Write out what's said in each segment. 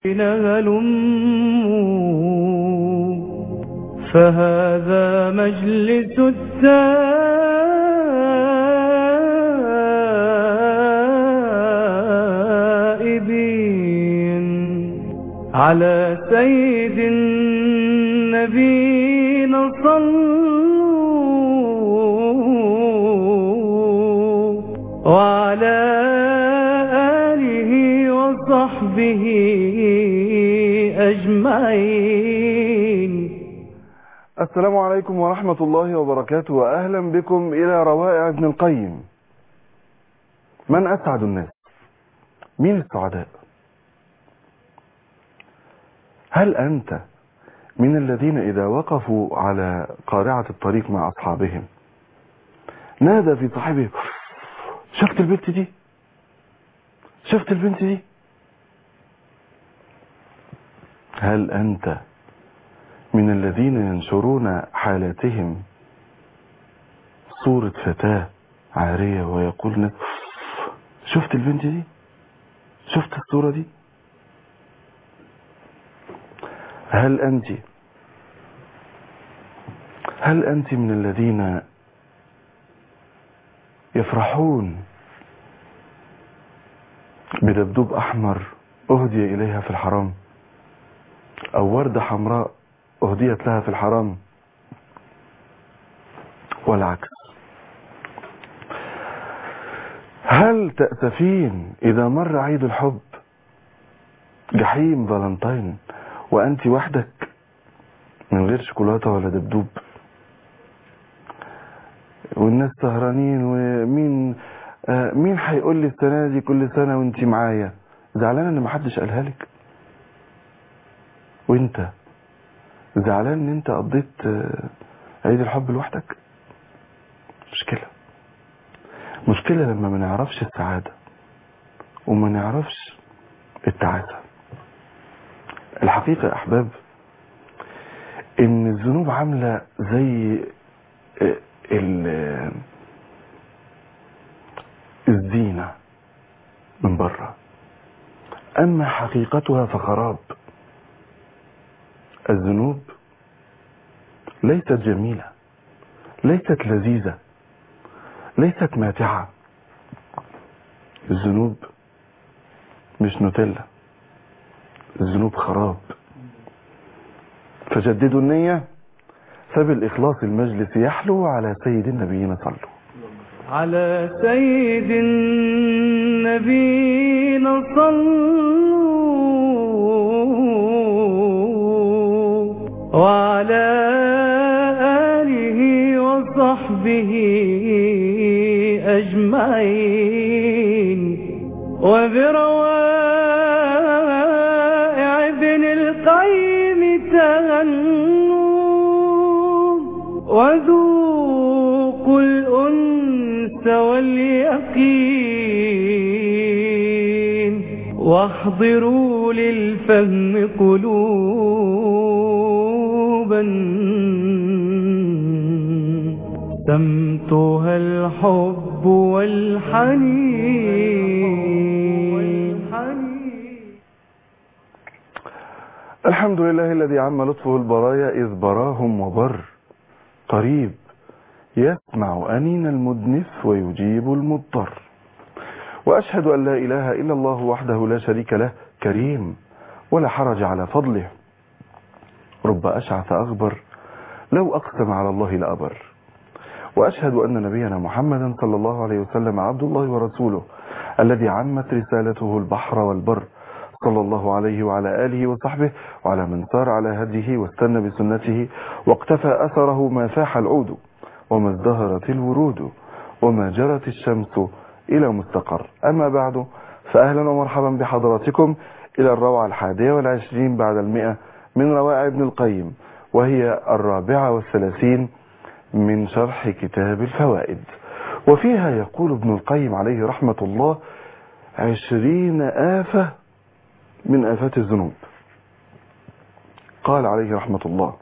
فهذا مجلس التائبين على سيد النبينا صلوا وعلى آله وصحبه أجمعين. السلام عليكم ورحمة الله وبركاته، وأهلا بكم إلى روائع ابن القيم. من أسعد الناس؟ مين السعداء؟ هل أنت من الذين إذا وقفوا على قارعة الطريق مع أصحابهم نادى في صاحبه: شفت البنت دي؟ شفت البنت دي؟ هل أنت من الذين ينشرون حالاتهم صورة فتاة عارية ويقول: شفت البنت دي؟ شفت الصورة دي؟ هل أنت من الذين يفرحون بدبدوب أحمر أهدي إليها في الحرام، أو وردة حمراء أهديت لها في الحرام، والعكس؟ هل تأسفين إذا مر عيد الحب جحيم فالنتين وأنت وحدك من غير شوكولاتة ولا دبدوب، والناس سهرانين، ومين مين هيقول لي السنة دي كل سنة وانت معايا؟ زعلان ان محدش قالها لك؟ وانت زعلان ان انت قضيت عيد الحب لوحدك؟ مشكلة لما ما نعرفش السعادة وما نعرفش التعاسة. الحقيقة يا أحباب إن الذنوب عاملة زي الزينة من بره، أما حقيقتها فخراب. الذنوب ليست جميلة، ليست لذيذة، ليست ماتعة. الذنوب مش نوتيلا، الذنوب خراب. فجددوا النية، فبالإخلاص المجلس يحلو على سيد النبيين صلوا. على سيد النبيين صلوا وعلى آله وصحبه أجمعين. وبروائع ابن القيم تغنوا وذوقوا الأنس واليقين، واحضروا للفهم قلوبا سمتها الحب والحنين. الحمد لله الذي عم لطفه البرايا إذ براهم وبر، قريب يسمع أنين المدنف ويجيب المضطر. وأشهد أن لا إله إلا الله وحده لا شريك له، كريم ولا حرج على فضله، رب أشعث أغبر لو أقسم على الله لأبر. وأشهد أن نبينا محمدا صلى الله عليه وسلم عبد الله ورسوله الذي عمت رسالته البحر والبر، صلى الله عليه وعلى آله وصحبه وعلى من سار على هديه واستنى بسنته واقتفى أثره ما فاح العود وما ازدهرت الورود وما جرت الشمس إلى مستقر. أما بعد، فأهلا ومرحبا بحضراتكم إلى الروعة 21 بعد 100 من روائع ابن القيم، وهي 34 من شرح كتاب الفوائد. وفيها يقول ابن القيم عليه رحمة الله 20 آفة من آفات الذنوب. قال عليه رحمة الله: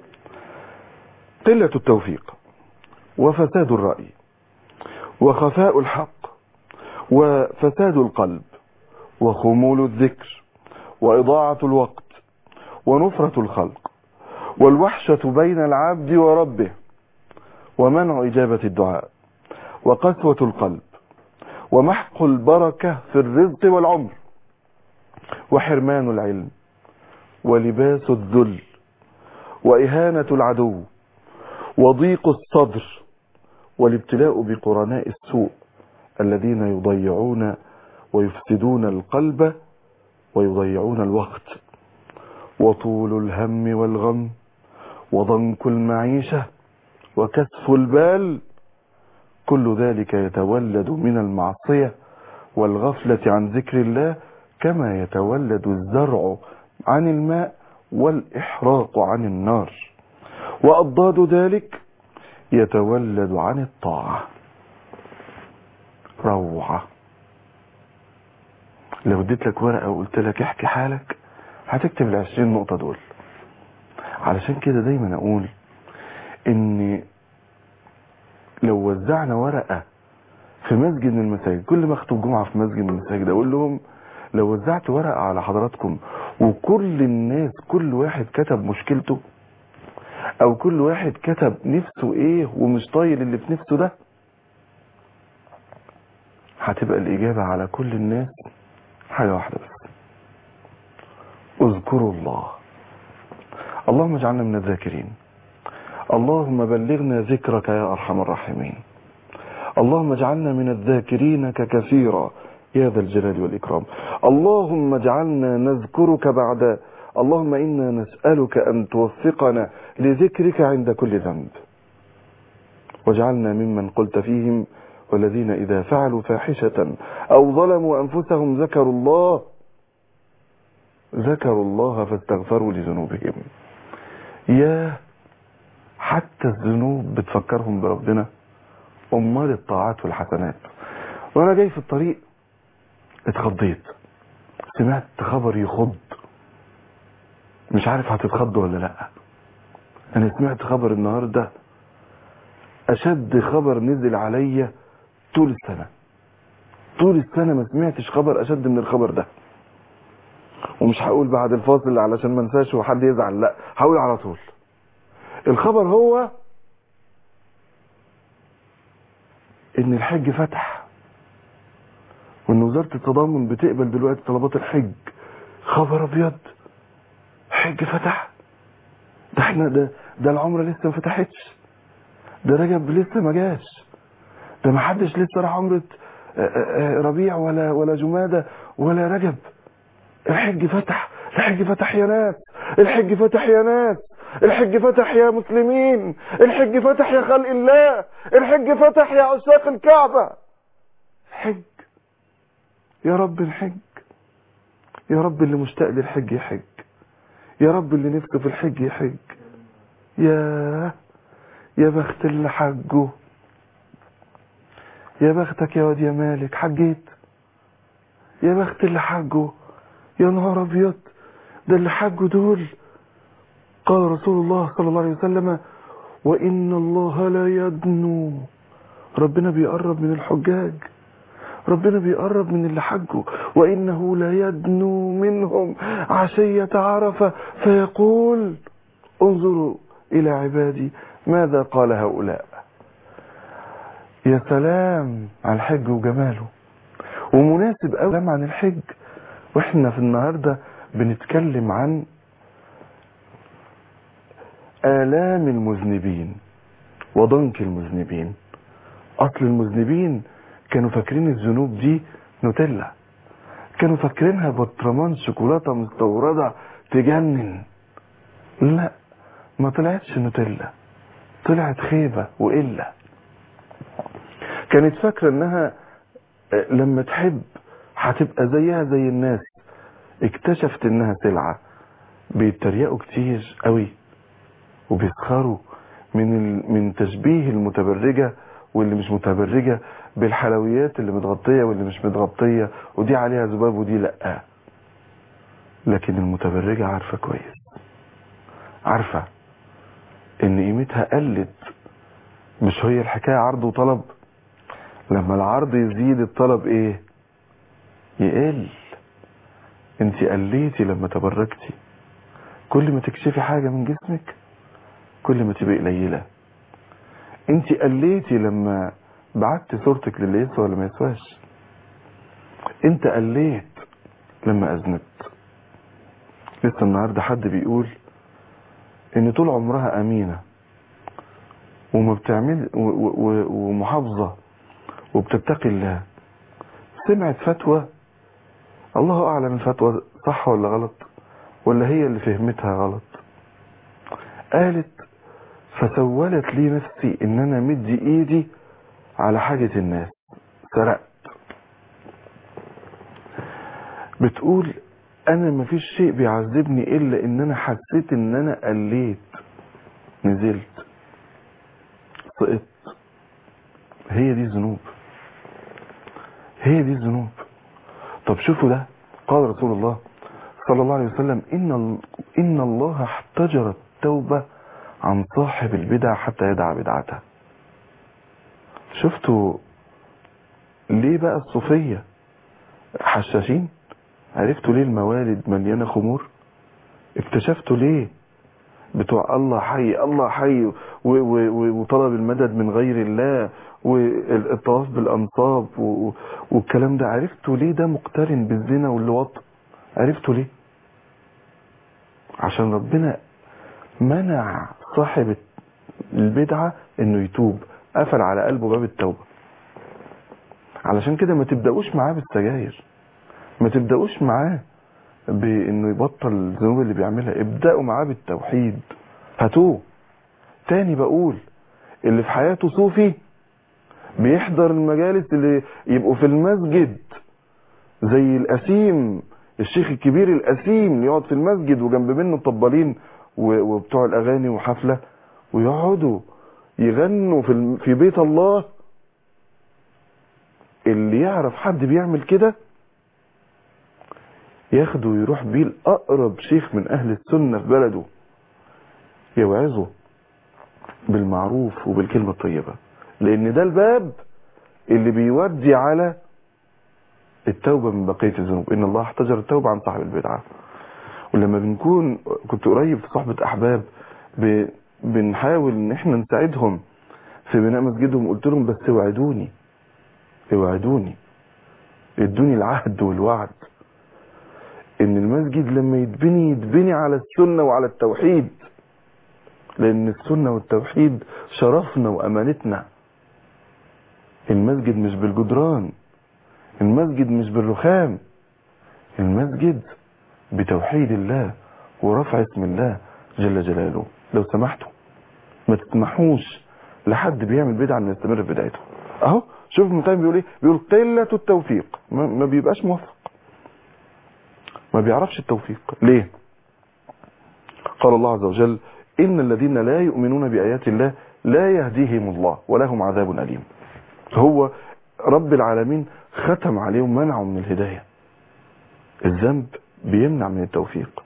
قلة التوفيق، وفساد الرأي، وخفاء الحق، وفساد القلب، وخمول الذكر، وإضاعة الوقت ونفرة الخلق والوحشة بين العبد وربه ومنع إجابة الدعاء وقسوة القلب ومحق البركة في الرزق والعمر وحرمان العلم ولباس الذل وإهانة العدو وضيق الصدر والابتلاء بقرناء السوء الذين يضيعون ويفسدون القلب ويضيعون الوقت وطول الهم والغم وضنك المعيشة وكسف البال كل ذلك يتولد من المعصية والغفلة عن ذكر الله كما يتولد الزرع عن الماء والإحراق عن النار وأضداد ذلك يتولد عن الطاعة. روعة. لو اديت لك ورقة وقلت لك احكي حالك هتكتب ال20 نقطة دول. علشان كده دايما اقول ان لو وزعنا ورقة في مسجد من المساجد، كل ما اخطب جمعة في مسجد من المساجد اقول لهم لو وزعت ورقة على حضراتكم وكل الناس كل واحد كتب مشكلته او كل واحد كتب نفسه ايه ومش طايل اللي في نفسه ده، هتبقى الاجابة على كل الناس حاجة واحدة بس: اذكروا الله. اللهم اجعلنا من الذاكرين. اللهم بلغنا ذكرك يا ارحم الراحمين. اللهم اجعلنا من الذاكرين كثيرا يا ذا الجلال والإكرام. اللهم اجعلنا نذكرك بعد. اللهم إنا نسألك أن توفقنا لذكرك عند كل ذنب، واجعلنا ممن قلت فيهم: والذين إذا فعلوا فاحشة أو ظلموا أنفسهم ذكروا الله فاستغفروا لذنوبهم. يا حتى الذنوب بتفكرهم بربنا، أمال الطاعات والحسنات. وأنا جاي في الطريق اتخضيت، سمعت خبر يخض، مش عارف هتتخض ولا لا. أنا سمعت خبر النهاردة أشد خبر نزل عليا طول السنة ما سمعتش خبر أشد من الخبر ده. ومش هقول بعد الفاصل علشان ما انساش وحد يزعل، لا هقول على طول. الخبر هو ان الحج فتح، وان وزارة التضامن بتقبل دلوقتي طلبات الحج. خبر ابيض، حج فتح. ده احنا ده العمرة لسه ما فتحتش، ده رجب لسه ما جاش، ده ما حدش لسه راح عمرة ربيع ولا جمادة ولا رجب. الحج فتح، الحج فتح يا ناس، الحج فتح يا ناس، الحج فتح يا مسلمين، الحج فتح يا خلق الله، الحج فتح يا عشاق الكعبة. الحج يا رب، الحج يا رب، اللي مشتاق للحج يحج، يا رب اللي نفسه في الحج يحج. يا بخت اللي حجه، يا بختك يا واد يا مالك حجيت، يا بخت اللي حجه. يا نهار ابيض، ده اللي حجوا دول قال رسول الله صلى الله عليه وسلم: وإن الله لا يدنو. ربنا بيقرب من الحجاج، ربنا بيقرب من اللي حجوا. وإنه لا يدنو منهم عشية عرفة فيقول: انظروا إلى عبادي ماذا قال هؤلاء. يا سلام على الحج وجماله. ومناسب قوي عن الحج واحنا في النهاردة بنتكلم عن آلام المذنبين وضنك المذنبين. أصل المذنبين كانوا فاكرين الذنوب دي نوتيلا، كانوا فاكرينها برطمان شوكولاتة مستوردة تجنن. لا، ما طلعتش نوتيلا، طلعت خيبة وإلا. كانت فاكرة انها لما تحب هتبقى زيها زي الناس. اكتشفت انها سلعة. بيتريقوا كتير قوي وبيسخروا من تشبيه المتبرجة واللي مش متبرجة بالحلويات اللي متغطية واللي مش متغطية، ودي عليها ذباب ودي لأ. لكن المتبرجة عارفة كويس، عارفة ان قيمتها قلت. مش هي الحكاية عرض وطلب؟ لما العرض يزيد الطلب ايه؟ يقل. انت قليتي لما تبرجتي. كل ما تكشفي حاجة من جسمك كل ما تبقي قليلة. انت قليتي لما بعتي صورتك للي يسوى ولا ما يسواش. انت قليت لما اذنبت. لسه النهاردة حد بيقول ان طول عمرها امينة وما بتعمل ومحافظة وبتتقي الله، سمعت فتوى الله اعلم الفتوى صح ولا غلط، ولا هي اللي فهمتها غلط. قالت فسولت لي نفسي ان انا مدي ايدي على حاجة الناس، سرقت. بتقول انا مفيش شيء بيعذبني الا ان انا حسيت ان انا قليت، نزلت، سقطت. هي دي الذنوب، هي دي الذنوب. طب شوفوا ده، قال رسول الله صلى الله عليه وسلم ان الله احتجر التوبة عن صاحب البدع حتى يدع بدعته. شفتوا ليه بقى الصوفية حشاشين؟ عرفتوا ليه الموالد مليانة خمور؟ اكتشفتوا ليه بتوع الله حي الله حي وطلب المدد من غير الله والطواف بالأنصاب والكلام ده؟ عرفتوا ليه ده مقترن بالزنا واللواط؟ عرفتوا ليه؟ عشان ربنا منع صاحب البدعة انه يتوب، قفل على قلبه باب التوبة. علشان كده ما تبدأوش معاه بالسجاير، ما تبدأوش معاه بانه يبطل الذنوب اللي بيعملها، ابدأوا معاه بالتوحيد، هاتوه. تاني بقول اللي في حياته صوفي بيحضر المجالس اللي يبقوا في المسجد زي الأسيم، الشيخ الكبير الأسيم اللي يقعد في المسجد وجنب منه الطبالين وبتوع الأغاني وحفلة، ويقعدوا يغنوا في بيت الله. اللي يعرف حد بيعمل كده ياخده ويروح بيه لأقرب شيخ من أهل السنة في بلده، يوعظه بالمعروف وبالكلمة الطيبة، لأن ده الباب اللي بيودي على التوبة من بقية الذنوب. إن الله احتجر التوبة عن صاحب البدعة. ولما كنت قريب في صحبة أحباب بنحاول إن احنا نساعدهم في بناء مسجدهم، قلت لهم بس اوعدوني ادوني العهد والوعد ان المسجد لما يتبني على السنة وعلى التوحيد، لان السنة والتوحيد شرفنا وامانتنا. المسجد مش بالجدران، المسجد مش بالرخام، المسجد بتوحيد الله ورفع اسم الله جل جلاله. لو سمحتوا ما تسمحوش لحد بيعمل بدعة انه يستمر في بدايته. اهو شوف المتابع بيقول ايه، بيقول قلة التوفيق، ما بيبقاش موفق، ما بيعرفش التوفيق. ليه؟ قال الله عز وجل إن الذين لا يؤمنون بآيات الله لا يهديهم الله ولهم عذاب أليم. هو رب العالمين ختم عليهم، منعوا من الهداية. الذنب بيمنع من التوفيق.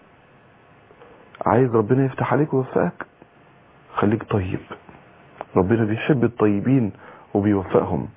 عايز ربنا يفتح عليك ويوفقك، خليك طيب. ربنا بيحب الطيبين وبيوفقهم.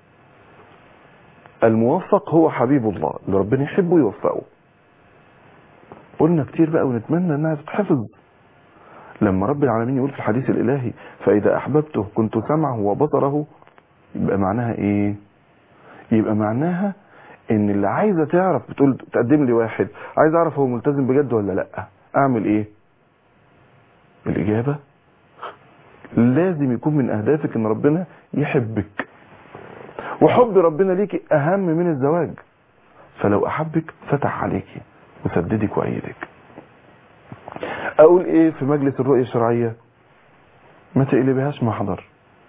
الموفق هو حبيب الله اللي ربنا يحبه ويوفقه. قلنا كتير بقى ونتمنى انها تتحفظ. لما رب العالمين يقول في الحديث الالهي فاذا احببته كنت سمعه وبصره، يبقى معناها ايه؟ يبقى معناها ان اللي عايزه تعرف، بتقول تقدم لي واحد عايز اعرف هو ملتزم بجد ولا لا، اعمل ايه؟ الاجابه لازم يكون من اهدافك ان ربنا يحبك، وحب ربنا ليكي اهم من الزواج. فلو احبك فتح عليكي وسددك وايدك. اقول ايه في مجلس الرؤية الشرعية؟ ما تقلبهاش محضر،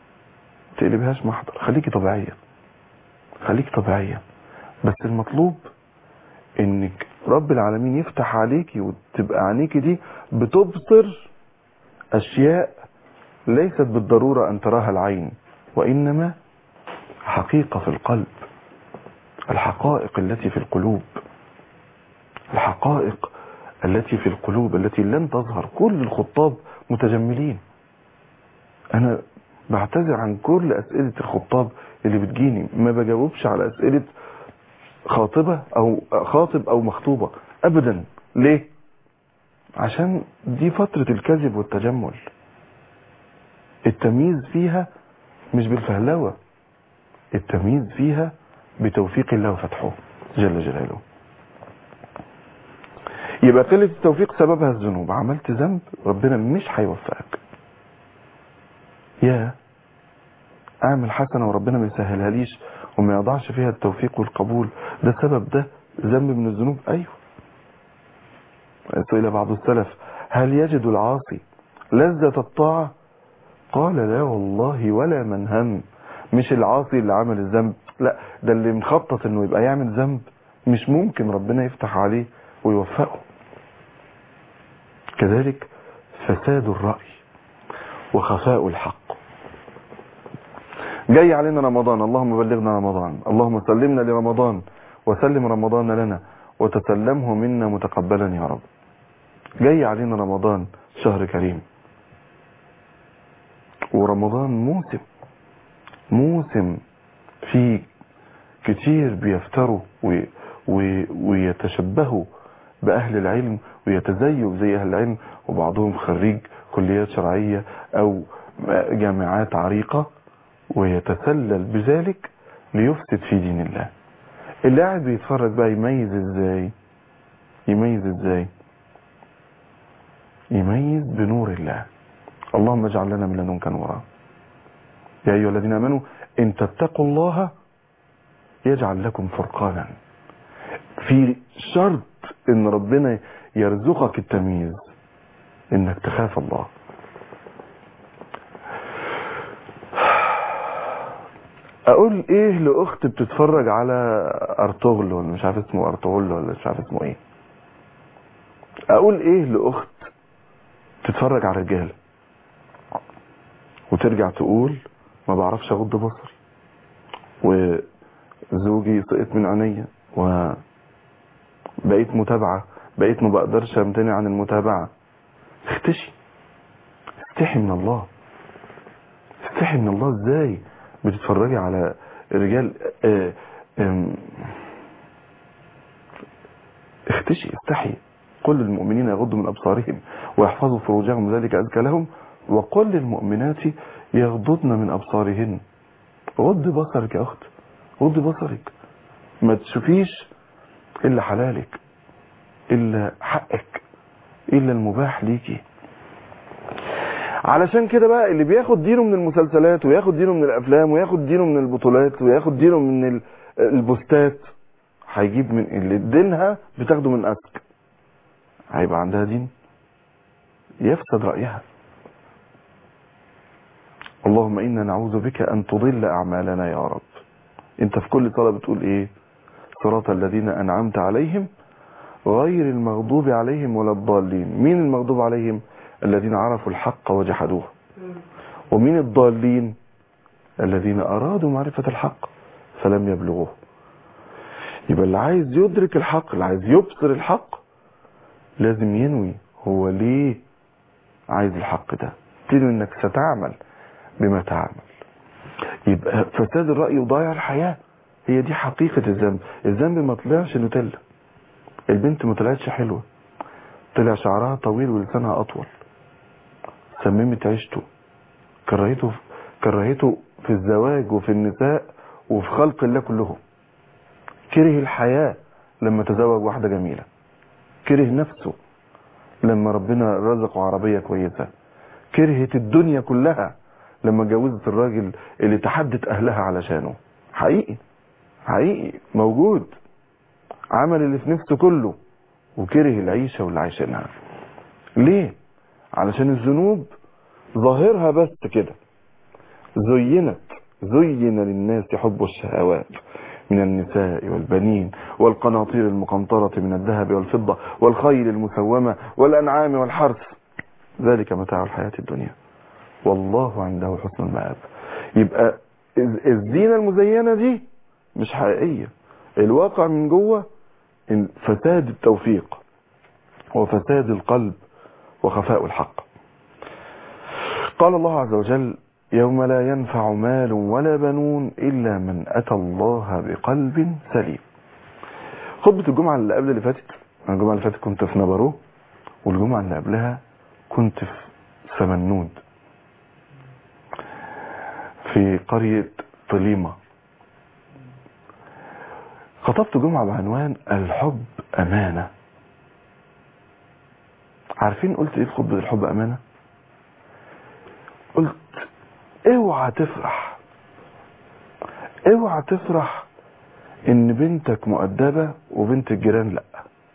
خليكي طبيعية. بس المطلوب انك رب العالمين يفتح عليكي وتبقى عينيكي دي بتبصر اشياء ليست بالضرورة ان تراها العين، وانما حقيقة في القلب، الحقائق التي في القلوب، الحقائق التي في القلوب التي لن تظهر. كل الخطاب متجملين. انا بعتذر عن كل اسئلة الخطاب اللي بتجيني، ما بجاوبش على اسئلة خاطب او مخطوبة. ابدا. ليه؟ عشان دي فترة الكذب والتجمل. التمييز فيها مش بالفهلوة، التمييز فيها بتوفيق الله وفتحه جل جلاله. يبقى قلة التوفيق سببها الذنوب. عملت ذنب ربنا مش هيوفقك. يا اعمل حسنة وربنا ما يسهلها ليش وما يضعش فيها التوفيق والقبول، ده سبب، ده ذنب من الذنوب. ايوه. سئل بعض السلف هل يجد العاصي لذة الطاعة؟ قال لا والله ولا من هم. مش العاصي اللي عمل الذنب، لا، ده اللي مخطط انه يبقى يعمل ذنب مش ممكن ربنا يفتح عليه ويوفقه. كذلك فساد الرأي وخفاء الحق. جاي علينا رمضان، اللهم بلغنا رمضان، اللهم سلمنا لرمضان وسلم رمضان لنا وتسلمه منا متقبلا يا رب. جاي علينا رمضان، شهر كريم، ورمضان موسم فيه كتير بيفتروا ويتشبهوا بأهل العلم ويتزيوا زي أهل العلم، وبعضهم خريج كليات شرعية أو جامعات عريقة، ويتسلل بذلك ليفسد في دين الله. اللي قاعد بيتفرج بقى يميز ازاي؟ يميز بنور الله. اللهم اجعل لنا من لدنك نورا. يا أيها الذين آمنوا إن تتقوا الله يجعل لكم فرقانا. في شرط إن ربنا يرزقك التمييز، إنك تخاف الله. أقول إيه لأخت بتتفرج على أرطغرل ولا مش عارف اسمه أرطغرل ولا مش عارف اسمه إيه؟ أقول إيه لأخت تتفرج على رجال وترجع تقول ما بعرفش اغض بصري وزوجي سقط من عينيا وبقيت متابعة، بقيت ما بقدرش امتنع عن المتابعة؟ استحي من الله. استحي من الله. ازاي بتتفرجي على رجال؟ استحي. قل للمؤمنين يغضوا من ابصارهم ويحفظوا فروجهم ذلك ازكى لهم، وقل للمؤمنات يغضضن من ابصارهن. غض بصرك يا اخت، غض بصرك، ما تشوفيش الا حلالك، الا حقك، الا المباح ليكي. علشان كده بقى اللي بياخد دينه من المسلسلات وياخد دينه من الافلام وياخد دينه من البطولات وياخد دينه من البوستات، هيجيب من اللي دينها بتاخده من اسك، هيبقى عندها دين يفسد رأيها. اللهم إنا نعوذ بك أن تضل أعمالنا يا رب. انت في كل صلاة بتقول ايه؟ صراط الذين أنعمت عليهم غير المغضوب عليهم ولا الضالين. مين المغضوب عليهم؟ الذين عرفوا الحق وجحدوه. ومين الضالين؟ الذين أرادوا معرفة الحق فلم يبلغوه. يبقى اللي عايز يدرك الحق، اللي عايز يبصر الحق، لازم ينوي هو ليه عايز الحق ده، تنوي انك ستعمل بما تعمل. يبقى فساد الرأي وضياع الحياة، هي دي حقيقة الذنب. الذنب ما طلعش نوتيلا، البنت ما طلعتش حلوة، طلع شعرها طويل ولسانها أطول، سممت عيشته، كرهته في الزواج وفي النساء وفي خلق الله كلهم. كره الحياة لما تزوج واحدة جميلة، كره نفسه لما ربنا رزقه عربية كويسة، كرهت الدنيا كلها لما جوزت الراجل اللي تحدت أهلها علشانه. حقيقي موجود، عمل اللي في نفسه كله وكره العيشة واللي عايشينها. ليه؟ علشان الذنوب ظاهرها بس كده، زين للناس حب الشهوات من النساء والبنين والقناطير المقنطرة من الذهب والفضة والخيل المسومة والأنعام والحرث، ذلك متاع الحياة الدنيا والله عنده حسن المآب. يبقى الزينة المزينة دي مش حقيقية، الواقع من جوه فساد التوفيق وفساد القلب وخفاء الحق. قال الله عز وجل: يوم لا ينفع مال ولا بنون إلا من أتى الله بقلب سليم. خطبة الجمعة اللي قبل اللي فاتت الجمعة اللي فاتت كنت في نبرو، والجمعة اللي قبلها كنت في سمنود في قرية طليمة. خطبت جمعة بعنوان الحب أمانة. عارفين قلت ايه في خطبة الحب أمانة؟ قلت اوعى تفرح، اوعى تفرح ان بنتك مؤدبة وبنت الجيران لا.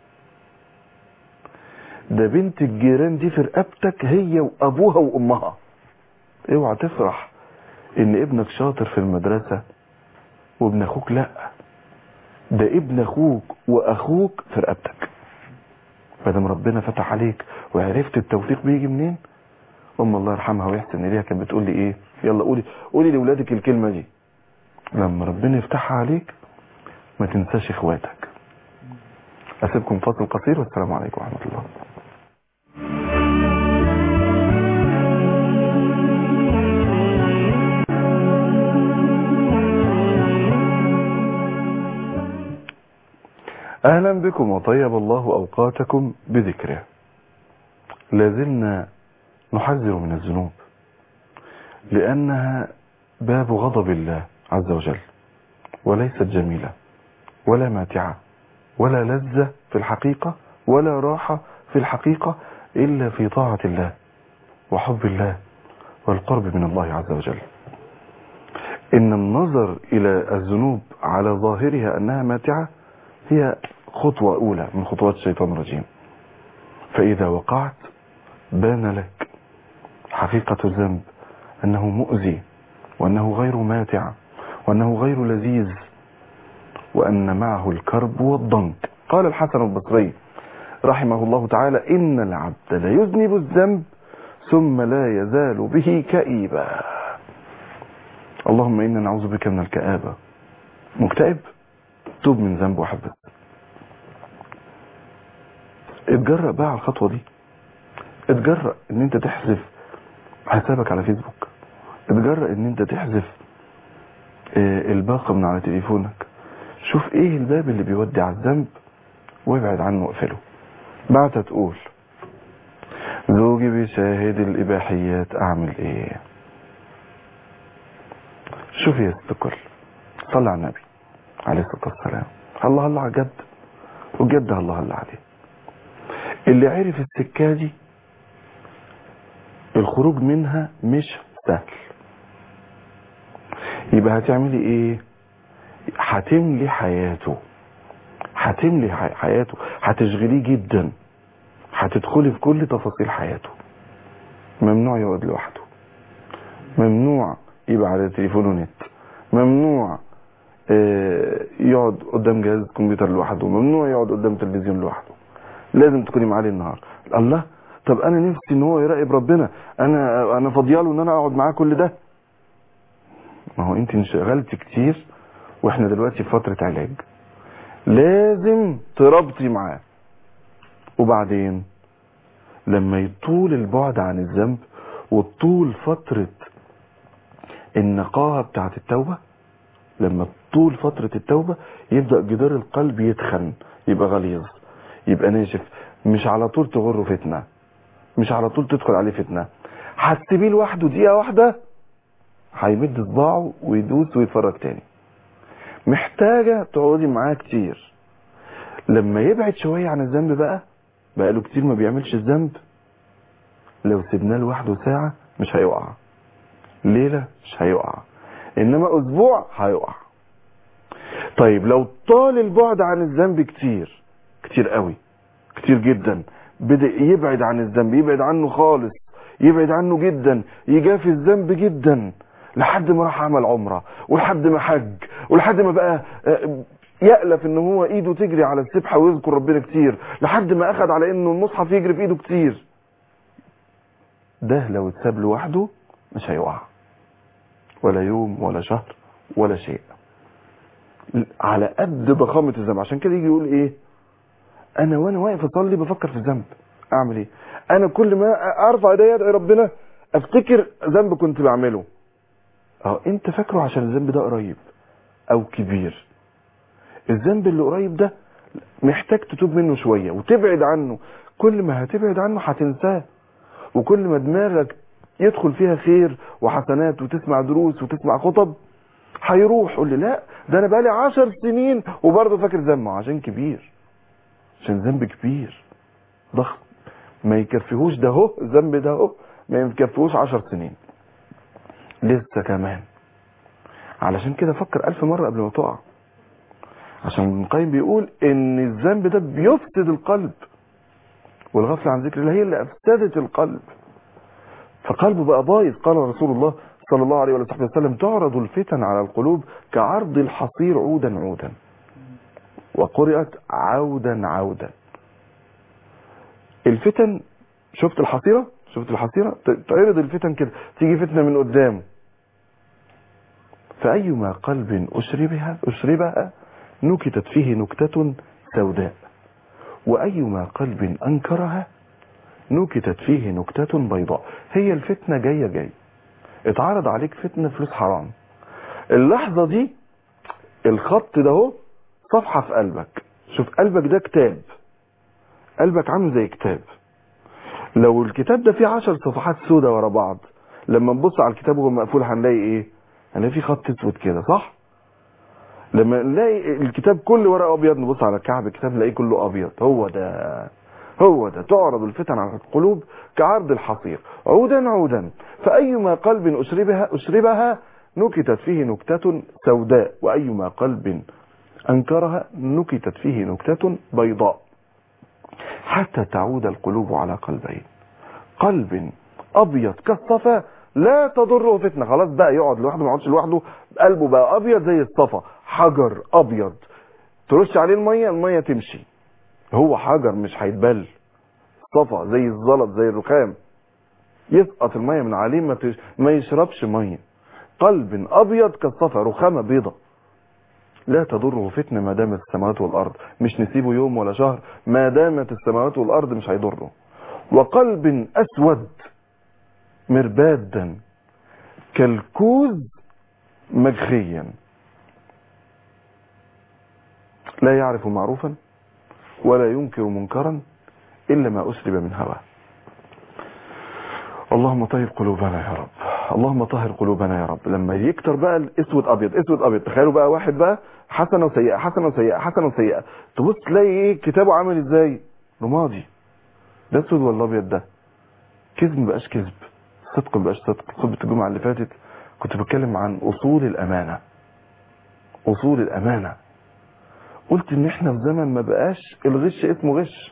ده بنت الجيران دي في رقبتك هي وابوها وامها. اوعى تفرح ان ابنك شاطر في المدرسة وابن اخوك لا. ده ابن اخوك واخوك في رقبتك. فدام ربنا فتح عليك وعرفت التوفيق بيجي منين. الله يرحمها ويحسن اليها كانت بتقول لي ايه؟ يلا قولي لاولادك الكلمة دي. لما ربنا يفتحها عليك ما تنساش اخواتك. اسيبكم فاصل قصير والسلام عليكم ورحمة الله. اهلا بكم وطيب الله اوقاتكم بذكره. لازلنا نحذر من الذنوب لانها باب غضب الله عز وجل، وليست جميلة ولا ماتعة ولا لذة في الحقيقة ولا راحة في الحقيقة الا في طاعة الله وحب الله والقرب من الله عز وجل. ان النظر الى الذنوب على ظاهرها انها ماتعة هي خطوة أولى من خطوات الشيطان الرجيم. فإذا وقعت بان لك حقيقة الذنب أنه مؤذي وأنه غير ماتع وأنه غير لذيذ وأن معه الكرب والضنك. قال الحسن البصري رحمه الله تعالى إن العبد لا يذنب الذنب ثم لا يزال به كئيبا. اللهم إنا نعوذ بك من الكآبة. مكتئب؟ توب من ذنب وحبس. اتجرأ بقى على الخطوة دي. اتجرأ ان انت تحذف حسابك على فيسبوك. اتجرأ ان انت تحذف الباقة من على تليفونك. شوف ايه الباب اللي بيودي على الذنب وابعد عنه واقفله. بعد تقول زوجي بيشاهد الاباحيات اعمل ايه؟ شوف يا ست الكل، صلى على النبي عليه الصلاة والسلام. الله الله على الجد وجد الله الله عليه. اللي عرف السكة دي الخروج منها مش سهل. يبقى هتعملي ايه؟ هتملي حياته، هتملي حياته، هتشغليه جدا، هتدخلي في كل تفاصيل حياته. ممنوع يقعد لوحده، ممنوع يبقى على تليفونه نت، ممنوع يقعد قدام جهاز الكمبيوتر لوحده، ممنوع يقعد قدام تلفزيون لوحده. لازم تكوني معاه النهار. الله، طب انا نفسي ان هو يراقب ربنا، انا فاضياله ان انا اقعد معاه كل ده. ما هو انت انشغلت كتير واحنا دلوقتي في فترة علاج. لازم تربطي معاه. وبعدين لما يطول البعد عن الذنب وطول فترة النقاهة بتاعت التوبة، لما طول فترة التوبة يبدأ جدار القلب يتخن، يبقى غليظ، يبقى ناشف. مش على طول تغره فتنة، مش على طول تدخل عليه فتنة. هتسيبيه لوحده دقيقة واحدة هيمد صباعه ويدوس ويتفرج تاني. محتاجة تقعدي معاه كتير. لما يبعد شوية عن الذنب بقى له كتير ما بيعملش الذنب، لو سيبناه لوحده ساعة مش هيقع، ليلة مش هيقع، انما اسبوع هيقع. طيب لو طال البعد عن الذنب كتير قوي، كتير جدا، بدأ يبعد عن الذنب، يبعد عنه خالص، يبعد عنه جدا، يجافي الذنب جدا، لحد ما راح عمل عمرة ولحد ما حج ولحد ما بقى يألف ان هو ايده تجري على السبحة ويذكر ربنا كتير، لحد ما اخد على انه المصحف يجري في ايده كتير. ده لو اتساب لوحده مش هيقع ولا يوم ولا شهر ولا شيء، على قد ضخامة الذنب. عشان كده يجي يقول ايه؟ انا وانا واقف اصلي بفكر في الذنب، اعمل ايه؟ انا كل ما ارفع ايدي ادعي ربنا افتكر ذنب كنت بعمله. انت فاكره عشان الذنب ده قريب او كبير. الذنب اللي قريب ده محتاج تتوب منه شوية وتبعد عنه. كل ما هتبعد عنه هتنساه، وكل ما دماغك يدخل فيها خير وحسنات وتسمع دروس وتسمع خطب هيروح. قول لي لا ده انا بقالي 10 سنين وبرضه فاكر ذنبه، عشان كبير، عشان ذنب كبير ضخم ما يكفيهوش ده هو الذنب ده هو ما يكفيهوش 10 سنين لسه كمان. علشان كده فكر 1000 مرة قبل ما تقع. عشان ابن القيم بيقول ان الذنب ده بيفسد القلب، والغفلة عن ذكر الله هي اللي افسدت القلب، فقلبه بقى بايظ. قال رسول الله صلى الله عليه وسلم تعرض الفتن على القلوب كعرض الحصير عودا عودا، وقرأت عودا عودا. الفتن شفت الحصيرة تعرض الفتن كده، تيجي فتنة من قدامه، فأيما قلب أشربها نكتت فيه نكتة سوداء، وأيما قلب أنكرها نكتت فيه نكتة بيضاء. هي الفتنة جاية اتعرض عليك فتنة فلوس حرام، اللحظة دي الخط ده هو صفحة في قلبك. شوف قلبك ده كتاب، قلبك عامل زي كتاب، لو الكتاب ده فيه 10 صفحات سودة ورا بعض، لما نبص على الكتاب وهو مقفول هنلاقي ايه؟ هنلاقي فيه خط اسود كده، صح؟ لما نلاقي الكتاب كله ورقه ابيض نبص على كعب الكتاب نلاقيه كله ابيض. هو ده تعرض الفتن على القلوب كعرض الحصير عودا عودا، فأيما قلب أشربها نكتت فيه نكتة سوداء، وأيما قلب أنكرها نكتت فيه نكتة بيضاء، حتى تعود القلوب على قلبين، قلب أبيض كالصفا لا تضره فتنة. خلاص بقى يقعد لوحده، ما يقعدش لوحده، قلبه بقى أبيض زي الصفا، حجر أبيض ترش عليه المية تمشي، هو حجر مش هيتبل، صفا زي الزلط زي الرخام، يسقط المية من عليه ما يشربش مية. قلب أبيض كالصفا، رخامة بيضة لا تضره فتنة ما دامت السماوات والأرض، مش نسيبه يوم ولا شهر، ما دامت السماوات والأرض مش هيضره. وقلب أسود مربادا كالكوز مجخيا لا يعرف معروفا ولا ينكر منكرا إلا ما أسلب من هواه. اللهم طهر قلوبنا يا رب، اللهم طهر قلوبنا يا رب. لما يكتر بقى الاسود ابيض، تخيلوا بقى واحد بقى حسنه وسيئه، تبص تلاقي ايه كتابه عامل ازاي؟ رمادي. ده اسود ولا ابيض؟ ده كذب مبقاش كذب، صدق مبقاش صدق. خطبه الجمعه اللي فاتت كنت بتكلم عن اصول الامانه، قلت ان احنا في زمن ما بقاش الغش اسمه غش،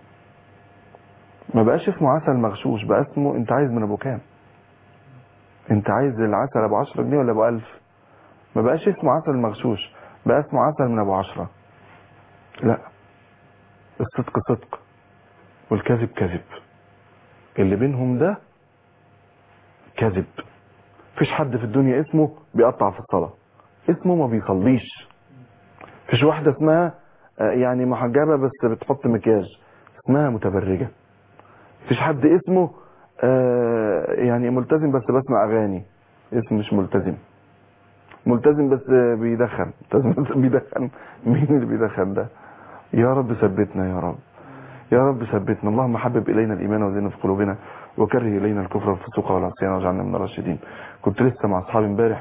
ما بقاش اسمه عسل مغشوش، بقى اسمه انت عايز من ابو كام، انت عايز العسل ابو 10 جنيه ولا ابو 1000. ما بقاش اسمه عسل مغشوش، بقى اسمه عسل من ابو 10. لا، الصدق صدق والكذب كذب، اللي بينهم ده كذب. فيش حد في الدنيا اسمه بيقطع في الصلاة، اسمه ما بيصليش. فيش واحدة اسمها يعني محجبة بس بتحط مكياج، اسمها متبرجة. فيش حد اسمه يعني ملتزم بس بسمع اغاني، اسمه مش ملتزم. ملتزم بس بيدخن، ملتزم بس بيدخن، مين اللي بيدخن ده؟ يا رب ثبتنا يا رب، يا رب ثبتنا. اللهم حبب الينا الايمان وزينه في قلوبنا، وكره الينا الكفر والفسوق والعصيان واجعلنا من الراشدين. كنت لسه مع اصحابي امبارح،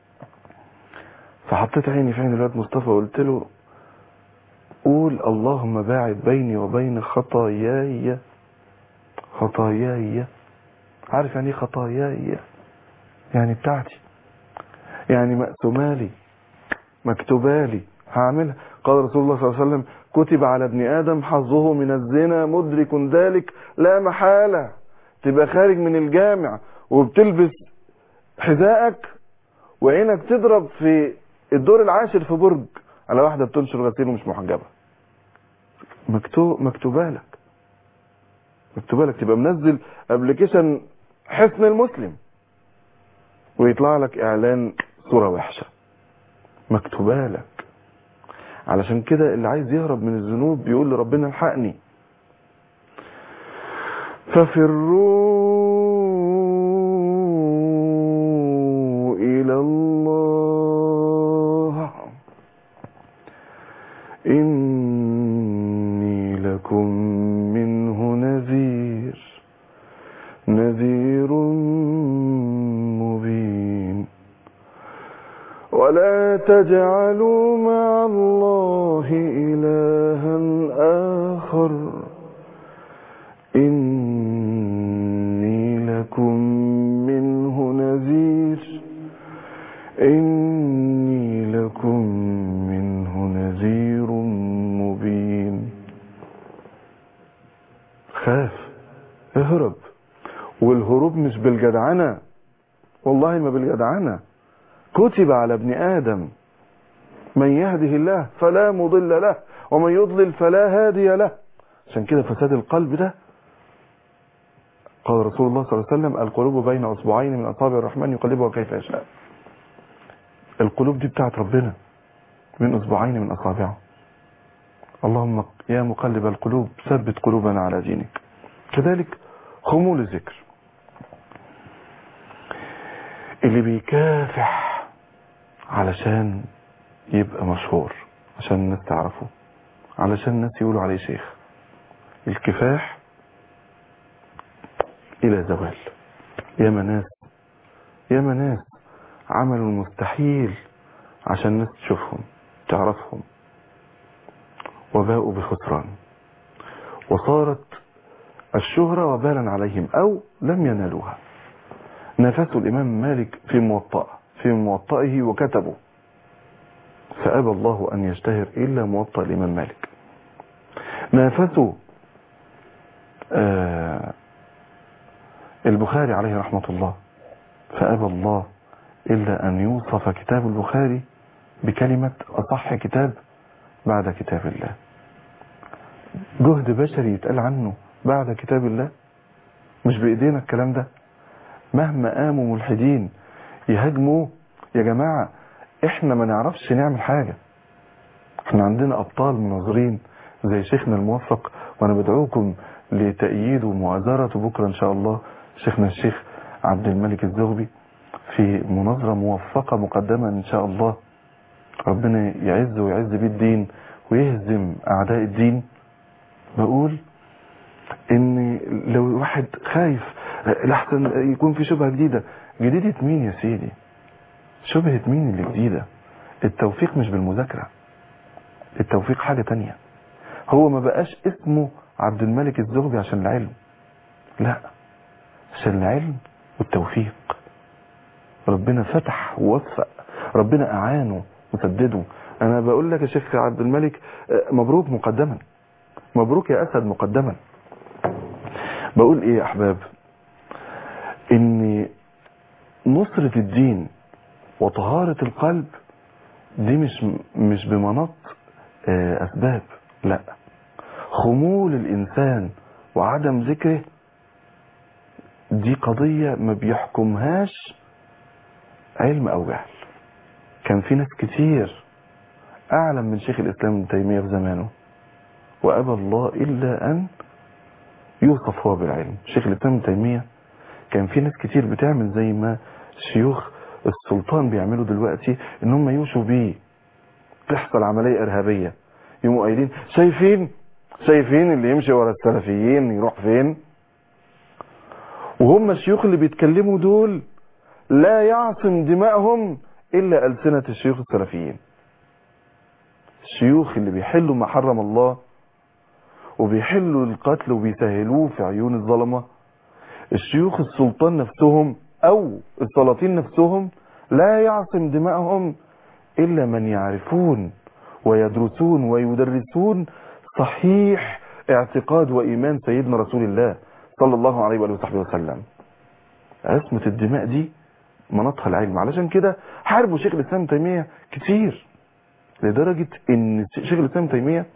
فحطيت عيني في عين الواد مصطفى وقلت له قول اللهم باعد بيني وبين خطاياي. عارف يعني ايه خطاياي؟ يعني بتاعتي، يعني مقسومالي مكتوبالي هعملها. قال رسول الله صلى الله عليه وسلم كتب على ابن آدم حظه من الزنا مدرك ذلك لا محالة. تبقى خارج من الجامع وبتلبس حذائك وعينك تضرب في الدور العاشر في برج على واحدة بتنشر غسيل ومش محجبة، مكتوبالك. تبقى منزل ابلكيشن حسن المسلم ويطلع لك اعلان صورة وحشة، مكتوبالك. علشان كده اللي عايز يهرب من الذنوب بيقول لربنا الحقني. ففروا إلى الله إني ولا تجعلوا مع الله إلها آخر إني لكم منه نذير إني لكم منه نذير مبين. خاف، اهرب، والهروب مش بالجدعنة، والله ما بالجدعنة. كتب على ابن آدم من يهده الله فلا مضل له ومن يضلل فلا هادي له. عشان كده فساد القلب ده، قال رسول الله صلى الله عليه وسلم القلوب بين أصبعين من أصابع الرحمن يقلبها كيف يشاء. القلوب دي بتاعت ربنا من أصبعين من أصابعه. اللهم يا مقلب القلوب ثبت قلوبنا على دينك. كذلك خمول الذكر، اللي بيكافح علشان يبقى مشهور، عشان الناس تعرفه، علشان الناس يقولوا عليه شيخ. الكفاح إلى زوال. يا ناس عملوا المستحيل عشان الناس تشوفهم تعرفهم، وباءوا بخسران، وصارت الشهرة وبالا عليهم أو لم ينالوها. نافسوا الإمام مالك في موطئه وكتبوا، فأبى الله أن يشتهر إلا موطئ الإمام مالك. نافسوا البخاري عليه رحمة الله، فأبى الله إلا أن يوصف كتاب البخاري بكلمة أصح كتاب بعد كتاب الله. جهد بشري يتقال عنه بعد كتاب الله، مش بإيدينا الكلام ده. مهما قاموا ملحدين يهاجموا، يا جماعة احنا ما نعرفش نعمل حاجة. احنا عندنا أبطال مناظرين زي شيخنا الموفق، وانا بدعوكم لتأييد ومؤازرة بكرة ان شاء الله شيخنا الشيخ عبد الملك الزغبي في مناظرة موفقة مقدمة ان شاء الله. ربنا يعز ويعز بيه الدين ويهزم اعداء الدين. بقول ان لو واحد خايف لحسن يكون في شبهة جديدة مين يا سيدي؟ شبهة مين اللي جديدة؟ التوفيق مش بالمذاكرة، التوفيق حاجة تانية. هو ما بقاش اسمه عبد الملك الزغبي عشان العلم، لا، عشان العلم والتوفيق. ربنا فتح ووفق، ربنا اعانه وسدده. انا بقول لك يا شيخ عبد الملك مبروك مقدما، مبروك يا اسد مقدما. بقول ايه يا احباب؟ ان نصرة الدين وطهارة القلب دي مش بمناط اسباب، لا. خمول الانسان وعدم ذكره دي قضية ما بيحكمهاش علم او جهل. كان في ناس كتير اعلم من شيخ الاسلام ابن تيمية في زمانه، وابى الله الا ان يوصف هو بالعلم. شيخ الاسلام ابن تيمية كان في ناس كتير بتعمل زي ما شيوخ السلطان بيعملوا دلوقتي، ان هم يوشوا بيه تحصل عملية ارهابية، يقوموا قايلين شايفين اللي يمشي ورا السلفيين يروح فين؟ وهم الشيوخ اللي بيتكلموا دول لا يعصم دماءهم الا ألسنة الشيوخ السلفيين. الشيوخ اللي بيحلوا ما حرم الله وبيحلوا القتل وبيسهلوه في عيون الظلمة، الشيوخ السلطان نفسهم او السلاطين نفسهم لا يعصم دماءهم الا من يعرفون ويدرسون ويدرسون صحيح اعتقاد وايمان سيدنا رسول الله صلى الله عليه وآله وصحبه وسلم. عصمة الدماء دي مناطها العلم. علشان كده حاربوا شيخ الاسلام ابن تيمية كتير، لدرجة ان شيخ الاسلام ابن تيمية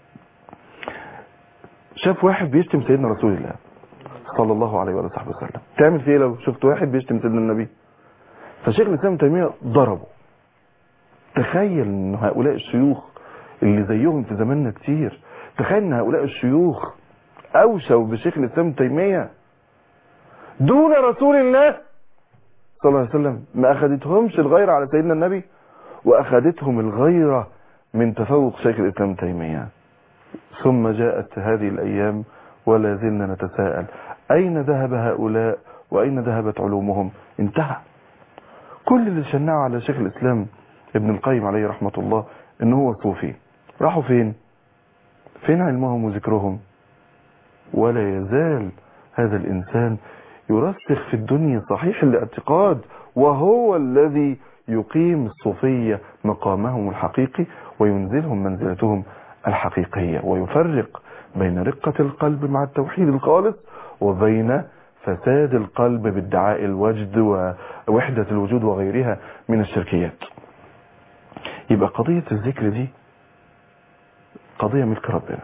شاف واحد بيشتم سيدنا رسول الله صلى الله عليه وآله وصحبه وسلم. تعمل فيه لو شفت واحد بيشتم سيدنا النبي؟ فشيخ الاسلام ابن تيمية ضربه. تخيل ان هؤلاء الشيوخ اللي زيهم في زماننا كتير، تخيل ان هؤلاء الشيوخ اوشوا بشيخ الاسلام ابن تيمية دون رسول الله صلى الله عليه وسلم. ما اخذتهمش الغيرة على سيدنا النبي، واخذتهم الغيرة من تفوق شيخ الاسلام ابن تيمية. ثم جاءت هذه الايام ولا زلنا نتساءل اين ذهب هؤلاء واين ذهبت علومهم؟ انتهى. كل اللي شنعوا على شيخ الاسلام ابن القيم عليه رحمة الله ان هو صوفي. راحوا فين علمهم وذكرهم؟ ولا يزال هذا الإنسان يرسخ في الدنيا صحيح الاعتقاد، وهو الذي يقيم الصوفية مقامهم الحقيقي وينزلهم منزلتهم الحقيقية، ويفرق بين رقة القلب مع التوحيد الخالص وبين فساد القلب بادعاء الوجد ووحدة الوجود وغيرها من الشركيات. يبقى قضية الذكر دي قضية ملك ربنا.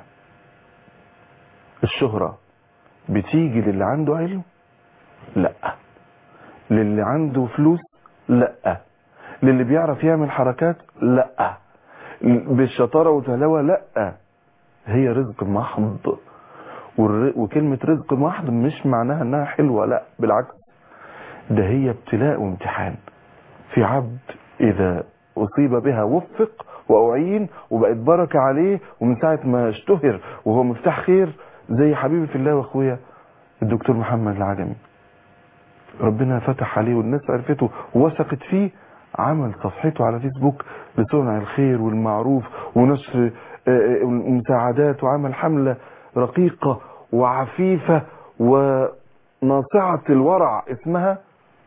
الشهرة بتيجي للي عنده علم؟ لا. للي عنده فلوس؟ لا. للي بيعرف يعمل حركات؟ لا. بالشطارة وتهلوة؟ لا. هي رزق محض، وكلمة رزق محض مش معناها انها حلوة، لا بالعكس، ده هي ابتلاء وامتحان. في عبد اذا اصيب بها وفق واعين وبقت بركة عليه، ومن ساعة ما اشتهر وهو مفتاح خير، زي حبيبي في الله واخويا الدكتور محمد العجمي، ربنا فتح عليه والناس عرفته ووثقت فيه، عمل صفحته على فيسبوك لصنع الخير والمعروف ونشر المساعدات، وعمل حملة رقيقة وعفيفة وناصعة الورع اسمها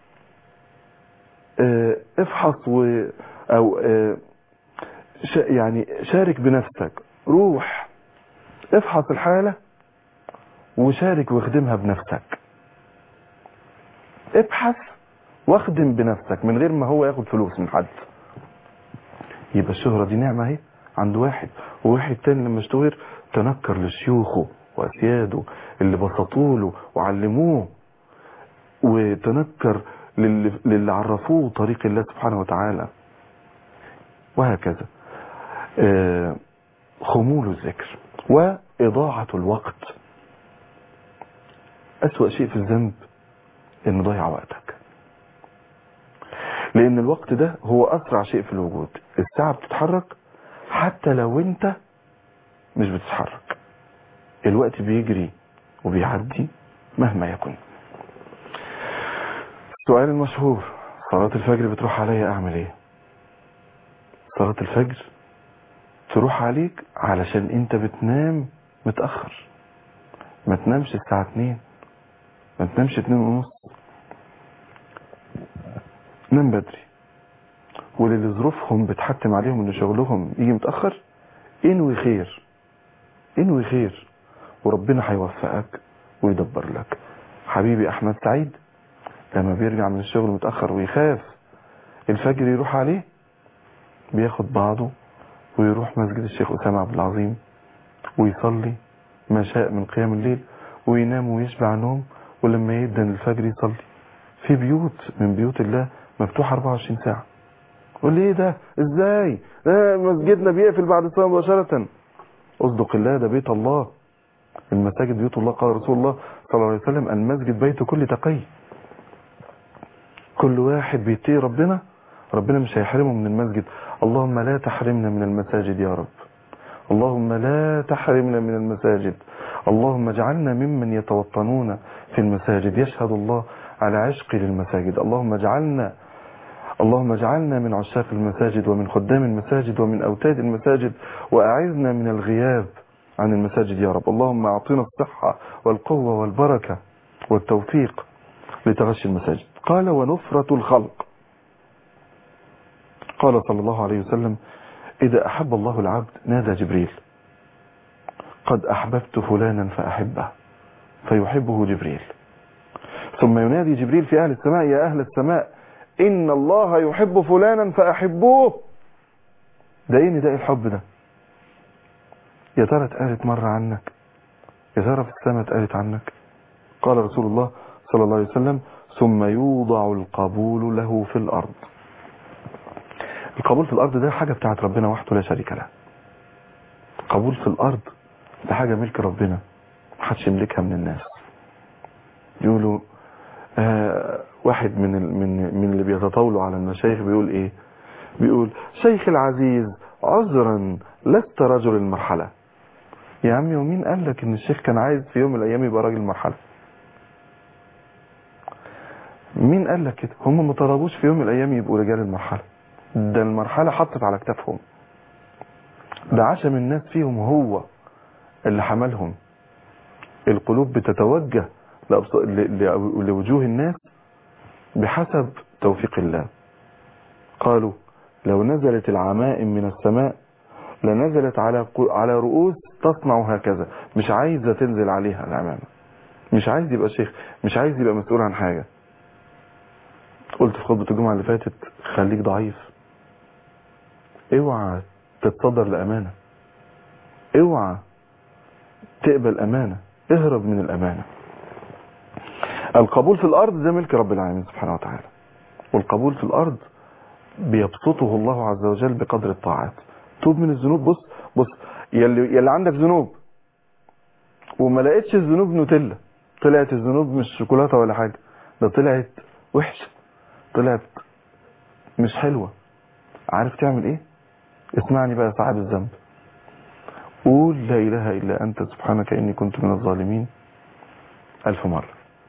افحص او يعني شارك بنفسك، روح افحص الحالة وشارك واخدمها بنفسك. ابحث واخدم بنفسك من غير ما هو ياخد فلوس من حد. يبقى الشهرة دي نعمة اهي عند واحد، وواحد تاني لما اشتهر تنكر لشيوخه واسياده اللي بسطوله وعلموه، وتنكر للي عرفوه طريق الله سبحانه وتعالى، وهكذا. خمول الذكر وإضاعة الوقت. أسوأ شيء في الذنب إن ضيع وقتك، لأن الوقت ده هو أسرع شيء في الوجود. الساعة بتتحرك حتى لو أنت مش بتتحرك، الوقت بيجري وبيعدي مهما يكن. السؤال المشهور: صلاة الفجر بتروح عليا أعمل إيه؟ صلاة الفجر تروح عليك علشان أنت بتنام متأخر. ما تنامش الساعة 2، ما تنامش 2:30، نام بدري. وللي ظروفهم بتحتم عليهم ان شغلهم يجي متأخر، انوي خير، انوي خير، وربنا هيوفقك ويدبر لك. حبيبي احمد سعيد لما بيرجع من الشغل متأخر ويخاف الفجر يروح عليه، بياخد بعضه ويروح مسجد الشيخ أسامة عبد العظيم ويصلي ما شاء من قيام الليل، وينام ويشبع نوم، ولما يدن الفجر يصلي. في بيوت من بيوت الله مفتوحة 24 ساعة. قول لي ايه ده؟ ازاي؟ مسجدنا بيقفل بعد الصلاة مباشرة. اصدق الله، ده بيت الله، المساجد بيوت الله. قال رسول الله صلى الله عليه وسلم: المسجد بيت كل تقي. كل واحد بيتقي ربنا، ربنا مش هيحرمه من المسجد. اللهم لا تحرمنا من المساجد يا رب، اللهم لا تحرمنا من المساجد، اللهم اجعلنا ممن يتوطنون في المساجد، يشهد الله على عشق للمساجد. اللهم اجعلنا من عشاق المساجد ومن خدام المساجد ومن أوتاد المساجد، وأعذنا من الغياب عن المساجد يا رب. اللهم أعطنا الصحة والقوة والبركة والتوفيق لتغشي المساجد. قال: ونفرة الخلق. قال صلى الله عليه وسلم: إذا أحب الله العبد نادى جبريل: قد أحببت فلانا فأحبه، فيحبه جبريل. ثم ينادي جبريل في أهل السماء: يا أهل السماء إن الله يحب فلانا فأحبوه. ده ايه نداء الحب ده؟ يا ترى اتقالت مرة عنك؟ يا ترى في السماء اتقالت عنك؟ قال رسول الله صلى الله عليه وسلم: ثم يوضع القبول له في الأرض. القبول في الأرض ده حاجة بتاعت ربنا وحده لا شريك له. القبول في الأرض ده حاجة ملك ربنا، محدش يملكها من الناس. يقولوا واحد من اللي بيتطاولوا على المشايخ بيقول ايه؟ بيقول: شيخ العزيز عذرا لست رجل المرحلة. يا عمي ومين قال لك ان الشيخ كان عايز في يوم من الايام يبقى راجل مرحلة؟ مين قال لك كده؟ هم ما طلبوش في يوم من الايام يبقوا رجال المرحلة. ده المرحلة حطت على كتافهم، ده عشم الناس فيهم هو اللي حملهم. القلوب بتتوجه لوجوه الناس بحسب توفيق الله. قالوا لو نزلت العمائم من السماء لنزلت على رؤوس تصنع هكذا. مش عايزة تنزل عليها العمامة، مش عايز يبقى شيخ، مش عايز يبقى مسؤول عن حاجة. قلت في خطبة الجمعة اللي فاتت خليك ضعيف، اوعى تتصدر لأمانة، اوعى تقبل أمانة، اهرب من الأمانة. القبول في الأرض ده ملك رب العالمين سبحانه وتعالى، والقبول في الأرض بيبسطه الله عز وجل بقدر الطاعات. توب من الذنوب. بص يلي عندك ذنوب وما لقيتش الذنوب نوتيلا، طلعت الذنوب مش شوكولاته ولا حاجه، ده طلعت وحشه، طلعت مش حلوه. عارف تعمل ايه؟ اسمعني بقى يا صاحب الذنب، قول لا اله الا انت سبحانك اني كنت من الظالمين 1000 مره.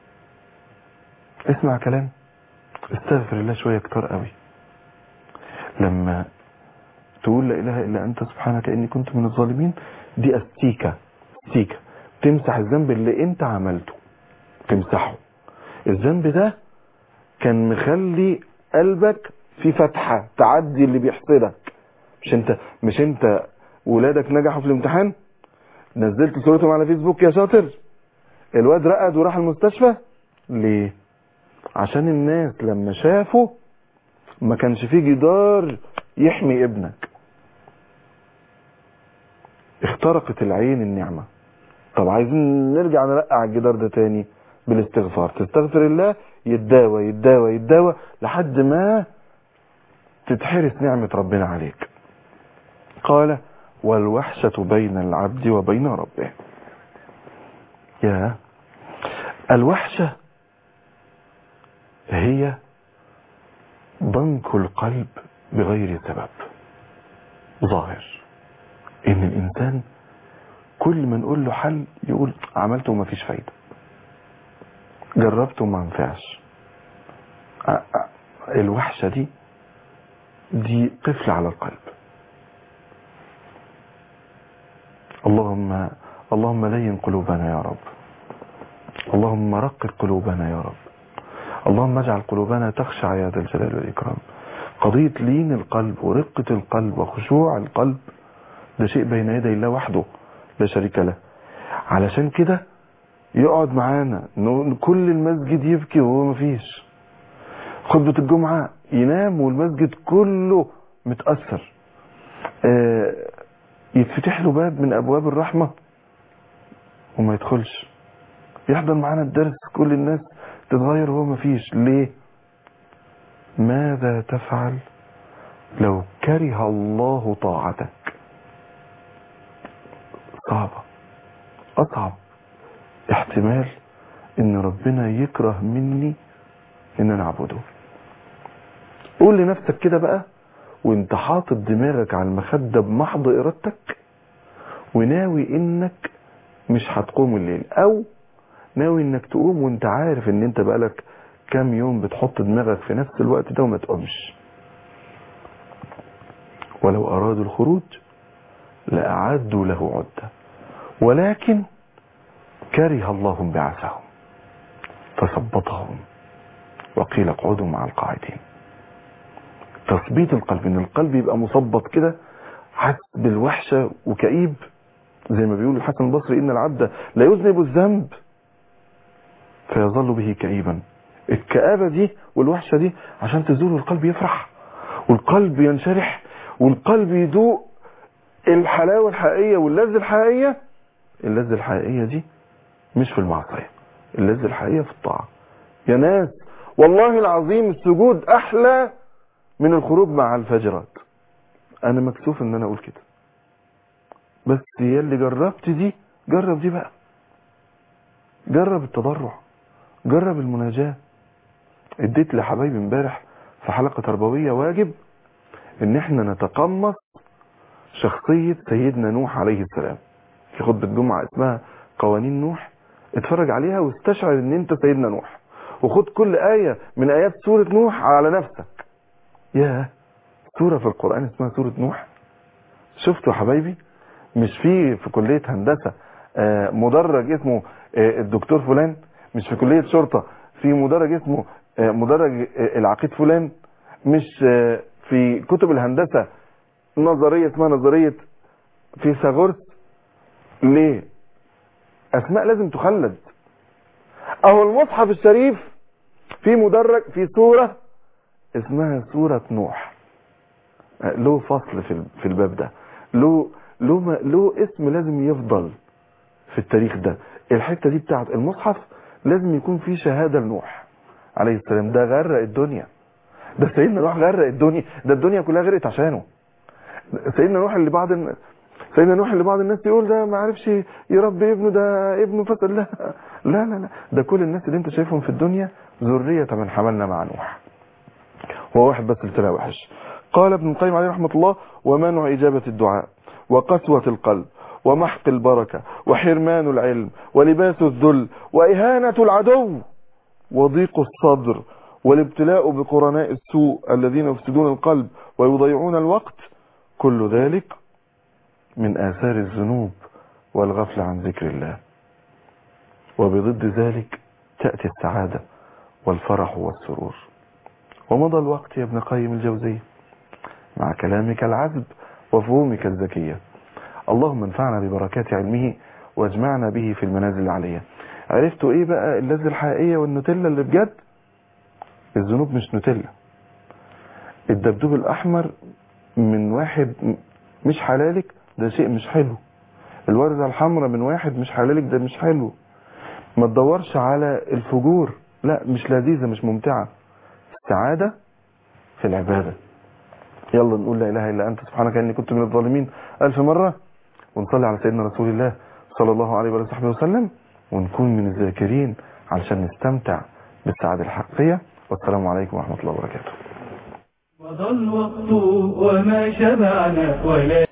اسمع كلام، استغفر الله شويه كتار قوي. لما تقول لا اله الا انت سبحانك اني كنت من الظالمين، دي استيكه تمسح الذنب اللي انت عملته، تمسحه. الذنب ده كان مخلي قلبك في فتحة تعدي اللي بيحصلك. مش انت ولادك نجحوا في الامتحان، نزلت صورتهم على فيسبوك يا شاطر، الواد رقد وراح المستشفى ليه؟ عشان الناس لما شافوا ما كانش فيه جدار يحمي ابنك. اخترقت العين النعمة. طب عايزين نرجع نرقع الجدار ده تاني بالاستغفار. تستغفر الله، يتداوى لحد ما تتحرس نعمة ربنا عليك. قال والوحشة بين العبد وبين ربه. يا الوحشة هي ضنك القلب بغير سبب ظاهر، ان الانسان كل ما نقول له حل يقول عملته وما فيش فايدة، جربته وما نفعش. الوحشة دي قفل على القلب. اللهم لين قلوبنا يا رب، اللهم رقق قلوبنا يا رب، اللهم اجعل قلوبنا تخشع يا ذا الجلال والإكرام. قضية لين القلب ورقة القلب وخشوع القلب ده شيء بين يدي الله وحده لا شريك له. علشان كده يقعد معانا كل المسجد يبكي وهو مفيش، خطبة الجمعة ينام والمسجد كله متأثر، يتفتح له باب من أبواب الرحمة وما يدخلش، يحضر معانا الدرس كل الناس تتغير وهو مفيش. ليه؟ ماذا تفعل لو كره الله طاعتك؟ صعبة، أصعب احتمال ان ربنا يكره مني ان انا اعبده. قول لنفسك كده بقى وانت حاطط دماغك على المخدة بمحض ارادتك وناوي انك مش هتقوم الليل، او ناوي انك تقوم وانت عارف ان انت بقالك كام يوم بتحط دماغك في نفس الوقت ده وما تقومش. ولو ارادوا الخروج لاعدوا له عدة ولكن كره الله بعثهم فثبطهم وقيل اقعدوا مع القاعدين. تثبيت القلب، ان القلب يبقى مثبط كده حاسس بالوحشة وكئيب، زي ما بيقول الحسن البصري ان العبد لا يذنب الذنب فيظل به كئيبا. الكآبة دي والوحشة دي عشان تزول والقلب يفرح والقلب ينشرح والقلب يدوق الحلاوة الحقيقية واللذة الحقيقية. اللذة الحقيقية دي مش في المعصية، اللذة الحقيقية في الطاعة. يا ناس والله العظيم السجود احلى من الخروج مع الفجرات. انا مكسوف ان انا اقول كده، بس يا اللي جربت دي جرب دي بقى، جرب التضرع، جرب المناجاة. اديت لحبايبي امبارح في حلقة تربوية واجب ان احنا نتقمص شخصية سيدنا نوح عليه السلام. في خطبة الجمعة اسمها قوانين نوح، اتفرج عليها واستشعر ان انت سيدنا نوح، وخد كل آية من آيات سورة نوح على نفسك. يا سورة في القرآن اسمها سورة نوح. شفتوا يا حبايبي؟ مش في كلية هندسة مدرج اسمه الدكتور فلان؟ مش في كلية شرطة في مدرج اسمه مدرج العقيد فلان؟ مش في كتب الهندسة نظرية اسمها نظرية فيثاغورس؟ ليه؟ اسماء لازم تخلد. اهو المصحف الشريف في مدرج في سورة اسمها سورة نوح، له فصل في الباب ده، له اسم لازم يفضل في التاريخ ده. الحتة دي بتاعت المصحف لازم يكون في شهادة لنوح عليه السلام. ده غرق الدنيا، ده سيدنا نوح غرق الدنيا، ده الدنيا كلها غرقت عشانه. سيدنا نوح اللي بعض الناس يقول ده ما عرفش يربي ابنه، ده ابنه فسد. لا لا لا لا، ده كل الناس اللي انت شايفهم في الدنيا ذرية من حملنا مع نوح. هو واحد بس اللي طلع وحش. قال ابن القيم عليه رحمة الله: ومنع إجابة الدعاء وقسوة القلب ومحق البركة وحرمان العلم ولباس الذل وإهانة العدو وضيق الصدر والابتلاء بقرناء السوء الذين يفسدون القلب ويضيعون الوقت، كل ذلك من آثار الذنوب والغفلة عن ذكر الله. وبضد ذلك تأتي السعادة والفرح والسرور. ومضى الوقت يا ابن قيم الجوزية مع كلامك العذب وفهومك الذكية. اللهم انفعنا ببركات علمه واجمعنا به في المنازل العلية. عرفتوا ايه بقى اللذة الحقيقية والنوتيلا اللي بجد؟ الذنوب مش نوتيلا. الدبدوب الأحمر من واحد مش حلالك ده شيء مش حلو. الوردة الحمراء من واحد مش حلالك ده مش حلو. ما تدورش على الفجور، لا مش لذيذة مش ممتعة. السعادة في العبادة. يلا نقول لا إله إلا أنت سبحانك إني كنت من الظالمين 1000 مرة، ونصلي على سيدنا رسول الله صلى الله عليه وصحبه وسلم، ونكون من الذاكرين علشان نستمتع بالسعادة الحقيقية. والسلام عليكم ورحمة الله وبركاته. مضى الوقت وما شبعنا ولا